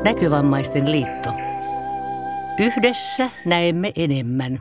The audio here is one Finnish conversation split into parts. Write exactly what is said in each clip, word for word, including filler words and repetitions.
Näkövammaisten liitto. Yhdessä näemme enemmän.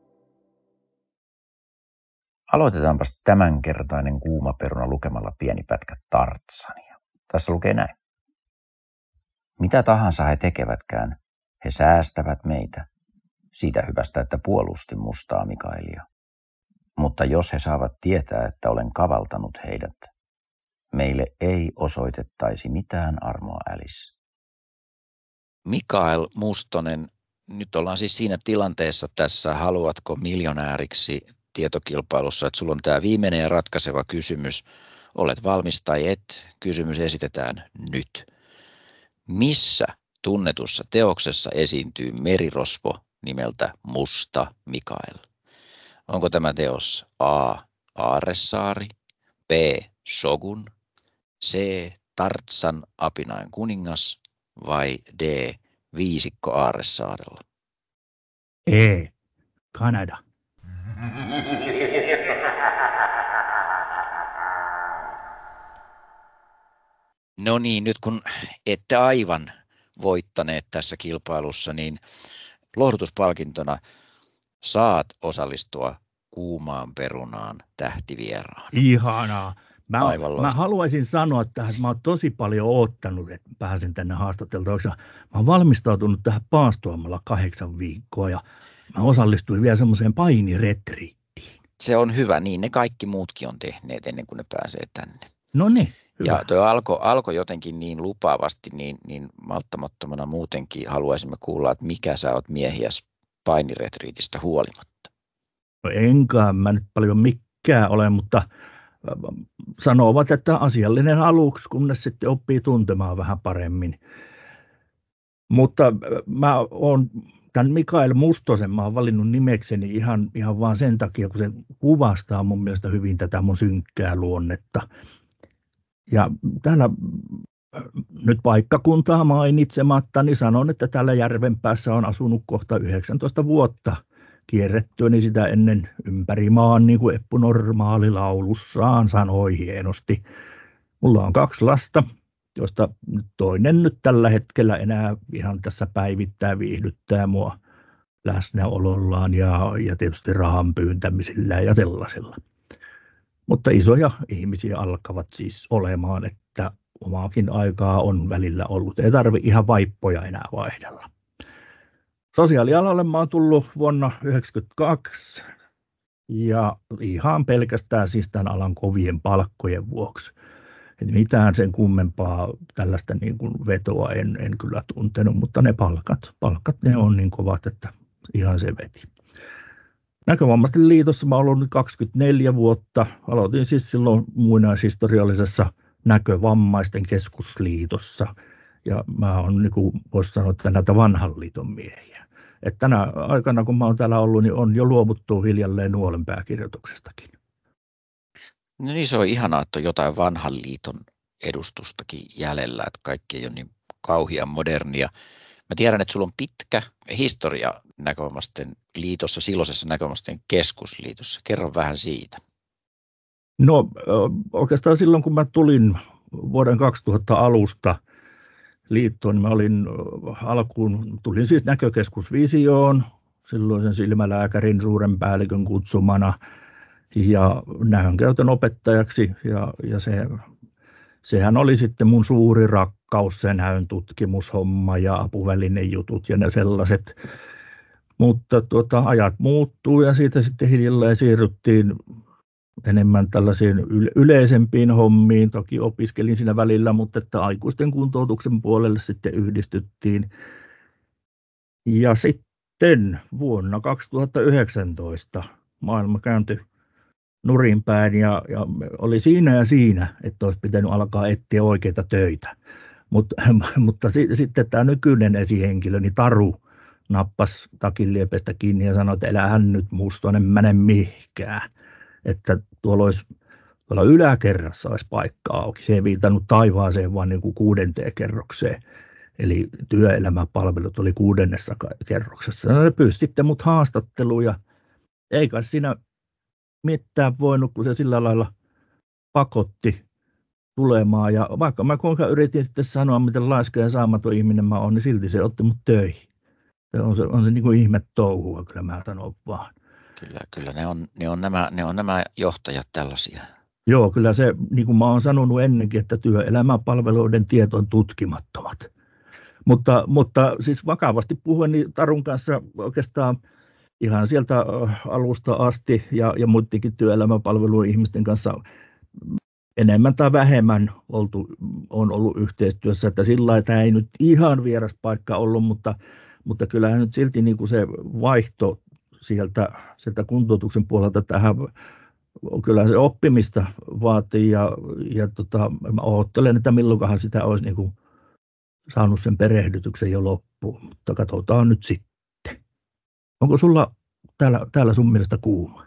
Aloitetaanpas tämänkertainen kuuma peruna lukemalla pieni pätkä Tarzania. Tässä lukee näin. Mitä tahansa he tekevätkään, he säästävät meitä. Siitä hyvästä, että puolustin mustaa Mikaelia. Mutta jos he saavat tietää, että olen kavaltanut heidät, meille ei osoitettaisi mitään armoa Alice. Mikael Mustonen, nyt ollaan siis siinä tilanteessa tässä Haluatko miljonääriksi tietokilpailussa, että sulla on tämä viimeinen ja ratkaiseva kysymys. Olet valmis tai et? Kysymys esitetään nyt. Missä tunnetussa teoksessa esiintyy merirosvo nimeltä Musta Mikael? Onko tämä teos A. Aarresaari, B. Shogun, C. Tarzan apinain kuningas vai D. Viisikko Aarresaarella? E. Kanada. No niin, nyt kun ette aivan voittaneet tässä kilpailussa, niin lohdutuspalkintona saat osallistua kuumaan perunaan tähtivieraan. Ihanaa. Mä, Aivan mä haluaisin sanoa tähän, että mä oon tosi paljon oottanut, että pääsen tänne haastateltavaksi. Mä oon valmistautunut tähän paastoamalla kahdeksan viikkoa ja mä osallistuin vielä semmoiseen painiretriittiin. Se on hyvä, niin ne kaikki muutkin on tehneet ennen kuin ne pääsee tänne. No niin, hyvä. Ja tuo alkoi alko jotenkin niin lupaavasti, niin, niin malttamattomana muutenkin haluaisimme kuulla, että mikä sä oot miehiäs painiretriitistä huolimatta. No enkaan mä nyt paljon mikään ole, mutta sanovat, että asiallinen aluksi, kunnes sitten oppii tuntemaan vähän paremmin. Mutta mä oon tämän Mikael Mustosen mä oon valinnut nimekseni ihan, ihan vaan sen takia, kun se kuvastaa mun mielestä hyvin tätä mun synkkää luonnetta. Ja täällä nyt paikkakuntaa mainitsematta, niin sanon, että täällä Järvenpäässä on asunut kohta yhdeksäntoista vuotta kierrettyäni sitä ennen ympäri maan, niin kuin Eppu Normaali laulussaan sanoi hienosti. Mulla on kaksi lasta, joista toinen nyt tällä hetkellä enää ihan tässä päivittää viihdyttää mua läsnäolollaan ja, ja tietysti rahan pyyntämisillä ja sellaisella. Mutta isoja ihmisiä alkavat siis olemaan, että omaakin aikaa on välillä ollut. Ei tarvitse ihan vaippoja enää vaihdella. Sosiaalialalle mä oon tullut vuonna yhdeksänkymmentäkaksi ja ihan pelkästään siis tämän alan kovien palkkojen vuoksi. Et mitään sen kummempaa tällaista niin kuin vetoa en, en kyllä tuntenut, mutta ne palkat, palkat ne on niin kovat, että ihan se veti. Näkövammaisten liitossa mä oon ollut nyt kaksikymmentäneljä vuotta. Aloitin siis silloin muinaishistoriallisessa näkövammaisten keskusliitossa. Ja mä oon, niin kuin voisi sanoa, että näitä vanhan liiton miehiä. Että tänä aikana, kun mä oon täällä ollut, niin on jo luovuttu hiljalleen nuolen pääkirjoituksestakin. No niin, se on ihanaa, että on jotain vanhan liiton edustustakin jäljellä, että kaikki ei ole niin kauhean modernia. Mä tiedän, että sulla on pitkä historia näkövammaisten liitossa, silloisessa näkövammaisten keskusliitossa. Kerro vähän siitä. No oikeastaan silloin, kun mä tulin vuoden kaksituhatta alusta liittoon, niin mä olin alkuun, tulin siis näkökeskusvisioon, silloisen silmälääkärin suuren päällikön kutsumana ja näönkäytön opettajaksi ja, ja se, sehän oli sitten mun suuri rakkaus, se näön tutkimushomma ja apuvälinejutut ja ne sellaiset. Mutta tuota, ajat muuttuu ja siitä sitten hiljalleen siirryttiin enemmän tällaisiin yleisempiin hommiin. Toki opiskelin siinä välillä, mutta että aikuisten kuntoutuksen puolelle sitten yhdistyttiin. Ja sitten vuonna kaksituhattayhdeksäntoista maailma kääntyi nurinpäin ja, ja oli siinä ja siinä, että olisi pitänyt alkaa etsiä oikeita töitä. Mut, mutta si, sitten tämä nykyinen esihenkilö, niin Taru, nappasi takin liepestä kiinni ja sanoi, että älähän nyt Mustonen mene mihinkään. Että tuolla, olisi, tuolla yläkerrassa olisi paikka auki. Se ei viitannut taivaaseen, vaan niin kuin kuudenteen kerrokseen. Eli työelämäpalvelut oli kuudennessa kerroksessa. No, ne pyysi sitten mut haastatteluun ja eikä siinä mitään voinut, kun se sillä lailla pakotti tulemaan. Ja vaikka mä kuinka yritin sitten sanoa, miten laiska ja saamaton ihminen mä oon, niin silti se otti mut töihin. Se on se, on se niin kuin ihme touhua, kyllä mä sanon vaan. Kyllä, kyllä ne on, ne on, nämä, ne on nämä johtajat tällaisia. Joo, kyllä se, niin kuin mä oon sanonut ennenkin, että työelämäpalveluiden tiet on tutkimattomat. Mutta, mutta siis vakavasti puhuen, niin Tarun kanssa oikeastaan ihan sieltä alusta asti ja, ja muidenkin työelämäpalveluiden ihmisten kanssa enemmän tai vähemmän oltu, on ollut yhteistyössä, että sillä lailla tämä ei nyt ihan vieras paikka ollut, mutta, mutta kyllähän nyt silti niin kuin se vaihto sieltä, sieltä kuntoutuksen puolelta tähän, kyllä se oppimista vaatii ja, ja tota, mä odottelen, että milloinkohan sitä olisi niin kuin saanut sen perehdytyksen jo loppuun, mutta katsotaan nyt sitten. Onko sulla täällä, täällä sun mielestä kuuma?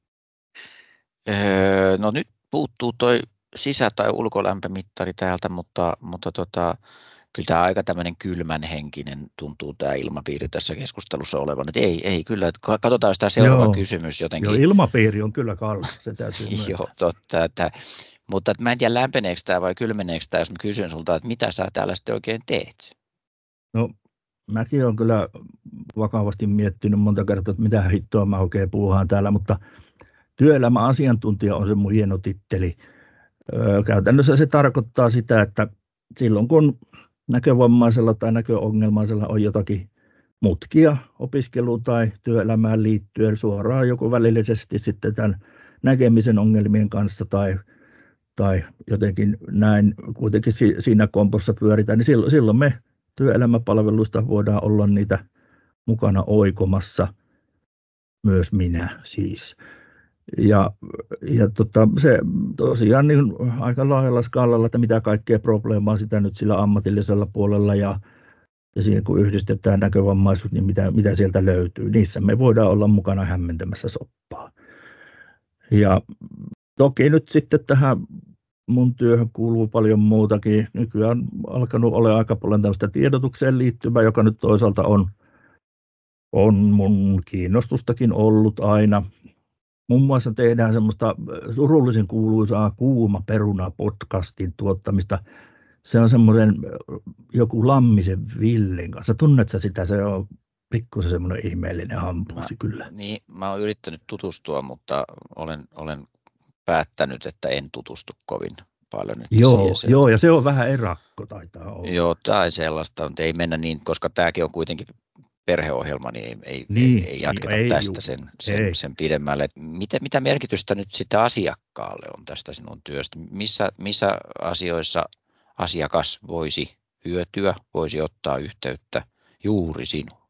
Öö, no nyt puuttuu toi sisä- tai ulkolämpömittari täältä, mutta, mutta tota, kyllä tämä aika tämmöinen kylmän henkinen tuntuu tämä ilmapiiri tässä keskustelussa olevan. Et ei, ei kyllä, että katsotaan sitä seuraava Joo. kysymys jotenkin. Joo, ilmapiiri on kyllä kallis, se täytyy Joo, totta. Että, mutta että mä en tiedä lämpeneekö tämä vai kylmeneekö tämä, jos mä kysyn sulta, että mitä sä täällä sitten oikein teet? No mäkin olen kyllä vakavasti miettinyt monta kertaa, että mitä hittoa mä oikein puuhaan täällä, mutta työelämäasiantuntija on se mun hieno titteli. Öö, käytännössä se tarkoittaa sitä, että silloin kun näkövammaisella tai näköongelmaisella on jotakin mutkia opiskeluun tai työelämään liittyen suoraan joko välillisesti sitten tämän näkemisen ongelmien kanssa tai, tai jotenkin näin kuitenkin siinä kompossa pyöritään, niin silloin, silloin me työelämäpalveluista voidaan olla niitä mukana oikomassa, myös minä siis. Ja, ja tota, se tosiaan niin aika laajalla skaalalla, että mitä kaikkea probleemaa sitä nyt sillä ammatillisella puolella ja, ja siihen kun yhdistetään näkövammaisuus, niin mitä, mitä sieltä löytyy. Niissä me voidaan olla mukana hämmentämässä soppaa. Ja toki nyt sitten tähän mun työhön kuuluu paljon muutakin. Nykyään on alkanut olla aika paljon tämmöistä tiedotukseen liittyvää, joka nyt toisaalta on, on mun kiinnostustakin ollut aina. Muun muassa tehdään semmoista surullisen kuuluisaa Kuuma peruna podcastin tuottamista. Se on semmoinen joku Lammisen Villen kanssa. Tunnet sä sitä? Se on pikkusen semmoinen ihmeellinen hampusi kyllä. Niin, mä oon yrittänyt tutustua, mutta olen, olen päättänyt, että en tutustu kovin paljon. Joo, joo, ja se on vähän erakko taitaa olla. Joo, tai sellaista, mutta ei mennä niin, koska tämäkin on kuitenkin perheohjelma, niin ei, ei, niin, ei, ei jatketa ei, tästä juu, sen, sen, sen pidemmälle. Mitä, mitä merkitystä nyt sitten asiakkaalle on tästä sinun työstä? Missä, missä asioissa asiakas voisi hyötyä, voisi ottaa yhteyttä juuri sinuun?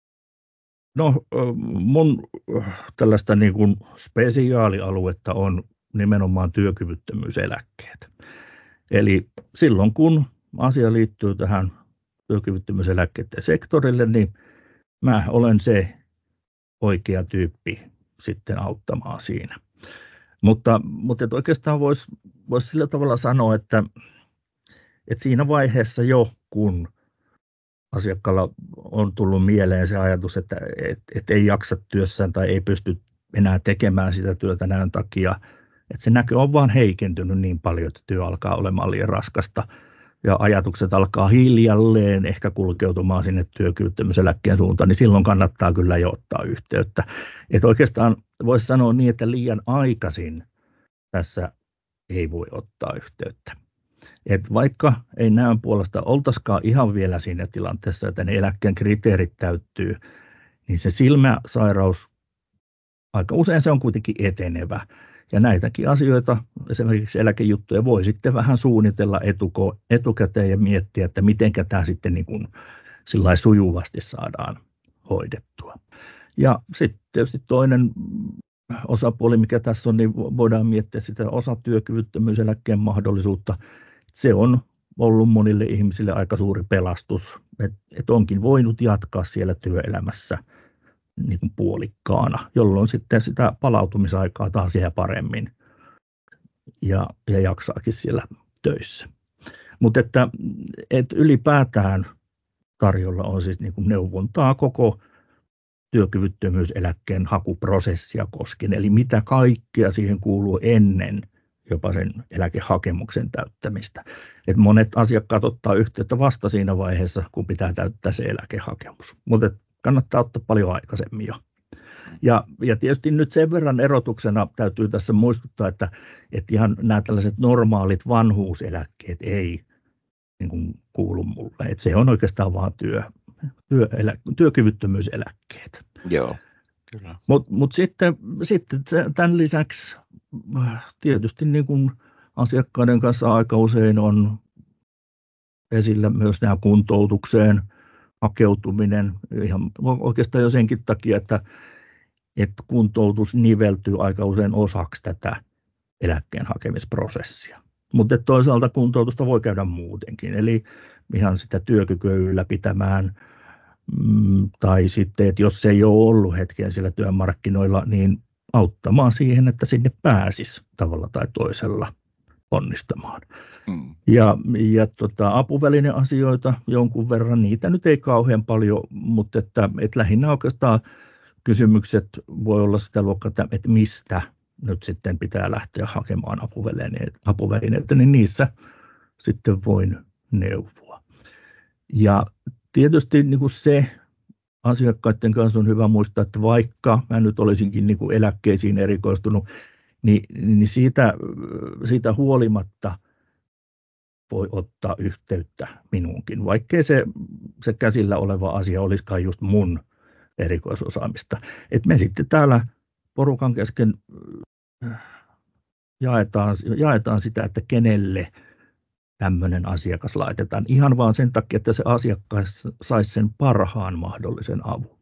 No mun tällaista niin kuin spesiaalialuetta on nimenomaan työkyvyttömyyseläkkeet. Eli silloin kun asia liittyy tähän työkyvyttömyyseläkkeiden sektorille, niin mä olen se oikea tyyppi sitten auttamaan siinä. Mutta, mutta oikeastaan voisi vois sillä tavalla sanoa, että, että siinä vaiheessa jo kun asiakkaalla on tullut mieleen se ajatus, että et, et ei jaksa työssään tai ei pysty enää tekemään sitä työtä näön takia, että se näkö on vaan heikentynyt niin paljon, että työ alkaa olemaan liian raskasta ja ajatukset alkaa hiljalleen ehkä kulkeutumaan sinne työkyvyttömyyseläkkeen suuntaan, niin silloin kannattaa kyllä jo ottaa yhteyttä. Että oikeastaan voisi sanoa niin, että liian aikaisin tässä ei voi ottaa yhteyttä. Et vaikka ei näön puolesta oltaisikaan ihan vielä siinä tilanteessa, että ne eläkkeen kriteerit täyttyy, niin se silmäsairaus, aika usein se on kuitenkin etenevä. Ja näitäkin asioita, esimerkiksi eläkejuttuja, voi sitten vähän suunnitella etuko, etukäteen ja miettiä, että miten tämä sitten niin kuin sillai sujuvasti saadaan hoidettua. Ja sitten tietysti toinen osapuoli, mikä tässä on, niin voidaan miettiä sitä osatyökyvyttömyyseläkkeen mahdollisuutta. Se on ollut monille ihmisille aika suuri pelastus, että et onkin voinut jatkaa siellä työelämässä niin kuin puolikkaana, jolloin sitten sitä palautumisaikaa taas jää paremmin ja, ja jaksaakin siellä töissä. Mutta että, että ylipäätään tarjolla on siis niin kuin neuvontaa koko työkyvyttömyyseläkkeen hakuprosessia koskien, eli mitä kaikkea siihen kuuluu ennen jopa sen eläkehakemuksen täyttämistä. Et monet asiakkaat ottaa yhteyttä vasta siinä vaiheessa, kun pitää täyttää se eläkehakemus, mutta kannattaa ottaa paljon aikaisemmin jo. Ja, ja tietysti nyt sen verran erotuksena täytyy tässä muistuttaa, että, että ihan nämä tällaiset normaalit vanhuuseläkkeet ei niin kuin kuulu mulle. Että se on oikeastaan vaan työ, työelä, työkyvyttömyyseläkkeet. Joo, kyllä. Mutta mut sitten, sitten tämän lisäksi tietysti niin kuin asiakkaiden kanssa aika usein on esillä myös nämä kuntoutukseen hakeutuminen. Ihan oikeastaan jo senkin takia, että että kuntoutus niveltyy aika usein osaksi tätä eläkkeen hakemisprosessia. Mutta toisaalta kuntoutusta voi käydä muutenkin, eli ihan sitä työkykyä ylläpitämään, mm, tai sitten, että jos se ei ole ollut hetken siellä työmarkkinoilla, niin auttamaan siihen, että sinne pääsisi tavalla tai toisella onnistamaan. Mm. Ja, ja tota, apuvälineasioita jonkun verran, niitä nyt ei kauhean paljon, mutta että, että lähinnä oikeastaan kysymykset voi olla sitä luokkaa, että mistä nyt sitten pitää lähteä hakemaan apuvälineitä, apuvälineitä, niin niissä sitten voin neuvoa. Ja tietysti niin kuin se asiakkaiden kanssa on hyvä muistaa, että vaikka mä nyt olisinkin niin kuin eläkkeisiin erikoistunut, niin, niin siitä, siitä huolimatta voi ottaa yhteyttä minuunkin, vaikkei se, se käsillä oleva asia olisikaan just mun erikoisosaamista. Et me sitten täällä porukan kesken jaetaan, jaetaan sitä, että kenelle tämmöinen asiakas laitetaan. Ihan vaan sen takia, että se asiakas saisi sen parhaan mahdollisen avun.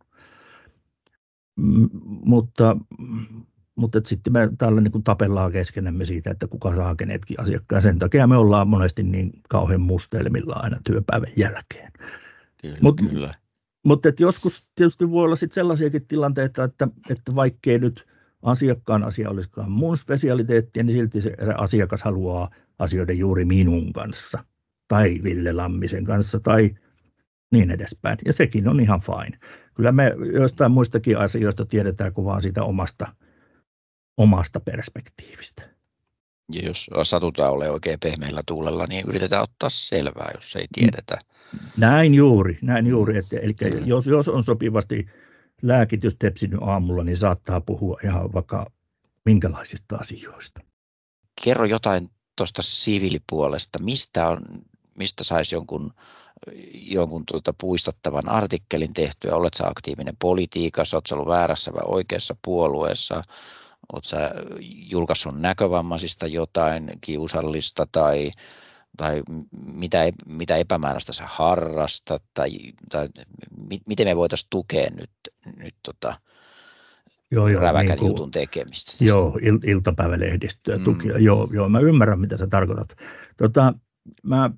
M- mutta mutta sitten me täällä niin kuin tapellaan keskenämme siitä, että kuka saa kenetkin asiakkaan. Sen takia me ollaan monesti niin kauhean mustelmilla aina työpäivän jälkeen. Kyllä, Mut, kyllä. Mutta joskus tietysti voi olla sit sellaisiakin tilanteita, että, että vaikkei nyt asiakkaan asia olisikaan mun spesialiteettia, niin silti se, se asiakas haluaa asioida juuri minun kanssa tai Ville Lammisen kanssa tai niin edespäin. Ja sekin on ihan fine. Kyllä me jostain muistakin asioista tiedetään kuin vaan siitä omasta, omasta perspektiivistä. Ja jos satutaan olemaan oikein pehmeällä tuulella, niin yritetään ottaa selvää, jos ei tiedetä. Näin juuri, näin juuri. Että, eli jos, jos on sopivasti lääkitys tepsinyt aamulla, niin saattaa puhua ihan vaikka minkälaisista asioista. Kerro jotain tuosta siviilipuolesta. Mistä, on, mistä saisi jonkun, jonkun tuota puistattavan artikkelin tehtyä? Olet sä aktiivinen politiikassa? Oletko ollut väärässä vai oikeassa puolueessa? Oletko sä julkaissut näkövammaisista jotain kiusallista tai, tai mitä, mitä epämääräistä sä harrastat? Tai, tai miten me voitaisiin tukea nyt, nyt tota, joo, joo, räväkän niin kuin, jutun tekemistä? Joo, il, iltapäivälehdistöä tukia. Mm. Joo, joo, mä ymmärrän, mitä sä tarkoitat. Tota, mä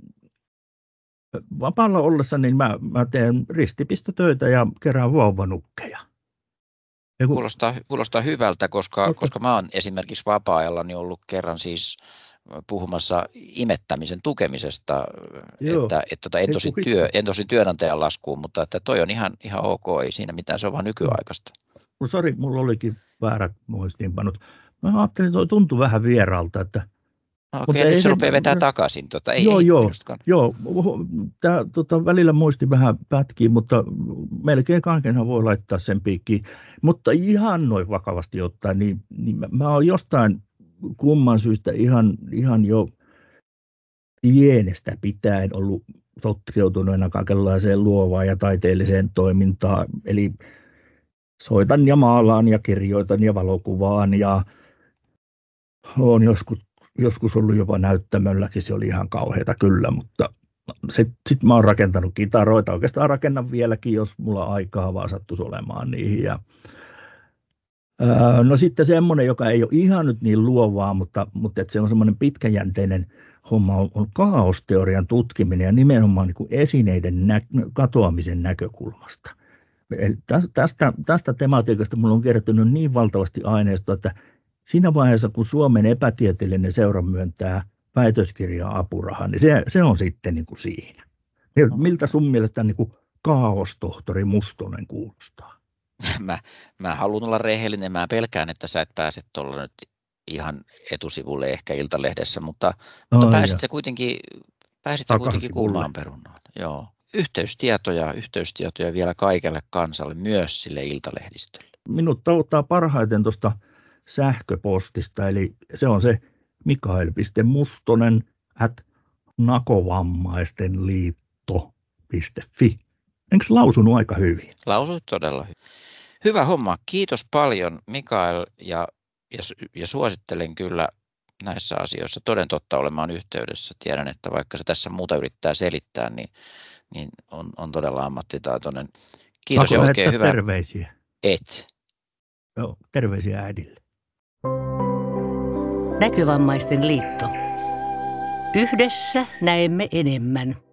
vapaalla ollessa niin mä, mä teen ristipistotöitä ja kerään vauvanukkeja. Kun... Kuulostaa, kuulostaa hyvältä, koska, okay. koska mä oon esimerkiksi vapaa-ajallani ollut kerran siis puhumassa imettämisen tukemisesta, Joo. että, että en, tosin työ, en tosin työnantajan laskuun, mutta että toi on ihan, ihan ok, ei siinä mitään, se on vaan nykyaikaista. No sori, mulla olikin väärät muistiinpanot. Mä ajattelin, että toi tuntui vähän vieralta, että okei, okay, nyt se rupeaa vetää takaisin. Tota, ei, joo, ei, joo, joo. Tää, tota, välillä muisti vähän pätkii, mutta melkein kaikenhan voi laittaa sen piikkiin. Mutta ihan noin vakavasti ottaen, niin, niin mä, mä oon jostain kumman syystä ihan, ihan jo pienestä pitäen ollut sotkeutuneena kaikenlaiseen luovaan ja taiteelliseen toimintaan. Eli soitan ja maalaan ja kirjoitan ja valokuvaan ja oon joskus Joskus ollut jopa näyttämölläkin, se oli ihan kauheata kyllä, mutta sitten sit mä oon rakentanut kitaroita, oikeastaan rakennan vieläkin, jos mulla aikaa vaan sattuisi olemaan niihin. Ja, ää, no sitten semmoinen, joka ei ole ihan nyt niin luovaa, mutta, mutta että se on semmoinen pitkäjänteinen homma, on, on kaosteorian tutkiminen ja nimenomaan niin kuin esineiden nä- katoamisen näkökulmasta. Eli tästä, tästä tematiikasta mulla on kertynyt niin valtavasti aineistoa, että siinä vaiheessa, kun Suomen epätieteellinen seura myöntää väitöskirjaa apurahaa, niin se, se on sitten niin kuin siinä. Miltä sun mielestä niin kuin kaaostohtori Mustonen kuulostaa? Mä, mä haluan olla rehellinen. Mä pelkään, että sä et pääse tuolla nyt ihan etusivulle ehkä Iltalehdessä, mutta, mutta Ai pääsit ja. se kuitenkin, pääsit se kuitenkin Takasivulle. kuumaan perunaan. Joo. Yhteystietoja, yhteystietoja vielä kaikelle kansalle, myös sille Iltalehdistölle. Minut tavoittaa parhaiten tuosta sähköpostista, eli se on se mikael piste mustonen at nakovamaistenliitto piste fi. Enkö lausunut aika hyvin? Lausuit todella hyvin. Hyvä homma. Kiitos paljon Mikael ja, ja, ja suosittelen kyllä näissä asioissa toden totta olemaan yhteydessä. Tiedän, että vaikka se tässä muuta yrittää selittää, niin, niin on, on todella ammattitaitoinen. Kiitos Saanko ja oikein lähettää hyvää. terveisiä? Et. Joo, terveisiä äidille. Näkövammaisten liitto. Yhdessä näemme enemmän.